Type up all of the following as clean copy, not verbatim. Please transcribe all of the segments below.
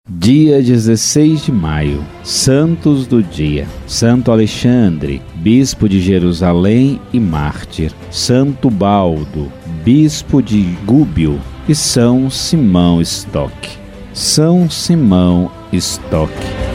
Dia 16 de maio, Santos do Dia: Santo Alexandre, Bispo de Jerusalém e mártir; Santo Baldo, Bispo de Gúbio; e São Simão Stock. São Simão Stock.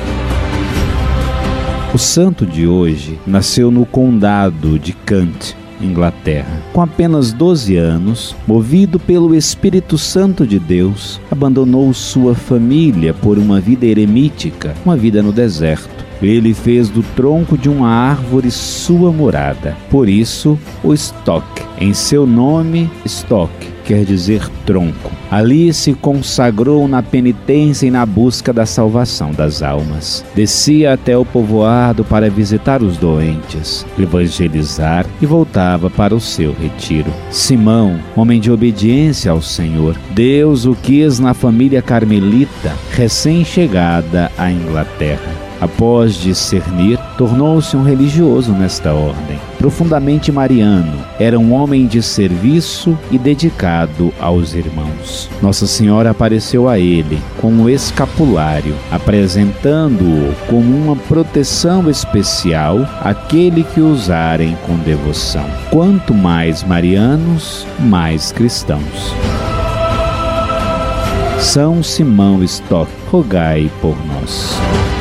O santo de hoje nasceu no condado de Kent, Inglaterra. Com apenas 12 anos, movido pelo Espírito Santo de Deus, abandonou sua família por uma vida eremítica, uma vida no deserto. Ele fez do tronco de uma árvore sua morada. Por isso, o Stock. Em seu nome, Stock quer dizer tronco. Ali se consagrou na penitência e na busca da salvação das almas. Descia até o povoado para visitar os doentes, evangelizar e voltava para o seu retiro. Simão, homem de obediência ao Senhor, Deus o quis na família carmelita, recém-chegada à Inglaterra. Após discernir, tornou-se um religioso nesta ordem. Profundamente mariano, era um homem de serviço e dedicado aos irmãos. Nossa Senhora apareceu a ele com um escapulário, apresentando-o como uma proteção especial àquele que o usarem com devoção. Quanto mais marianos, mais cristãos. São Simão Stock, rogai por nós.